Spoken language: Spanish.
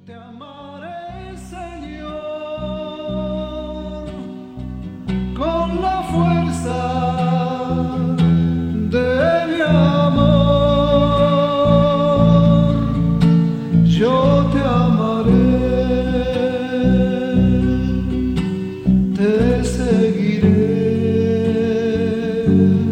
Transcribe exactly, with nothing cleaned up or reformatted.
Te amaré, Señor, con la fuerza de mi amor. Yo te amaré, te seguiré.